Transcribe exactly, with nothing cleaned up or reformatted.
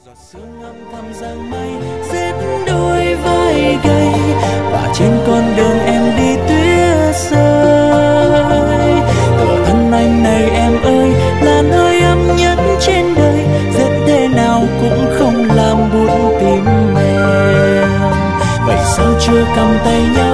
giọt sương âm thầm giăng mây xiết đôi vai gầy và trên con đường em đi tuyết rơi. Tựa thân anh này em ơi là nơi ấm nhất trên đời, rất thế nào cũng không làm buốt tim em. Vậy sao chưa cầm tay nhau